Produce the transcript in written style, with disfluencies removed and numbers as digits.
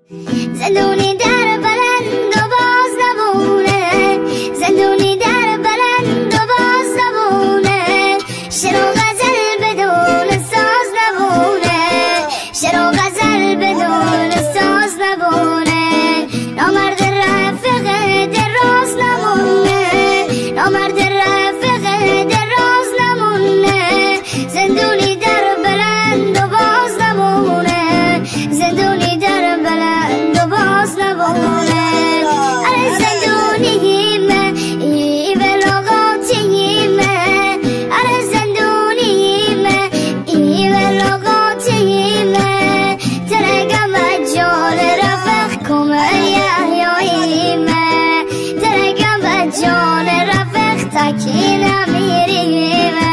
زندونی در بلند و باز نمونه، زندونی در بلند و باز نمونه، شعر و غزل بدون ساز نمونه، شعر و غزل بدون ساز نمونه. نامرد رفیق در راز نمونه، نامرد رفیق در راز نمونه، زندونی در بلند و باز نمونه، زندونی در بلند و باز نمونه. اره زندونیمه ای بلاغاتیمه، اره زندونیمه ای بلاغاتیمه، ترگم جان رفیق کمه یحیاییمه، ترگم جان رفیق تکین امیریمه.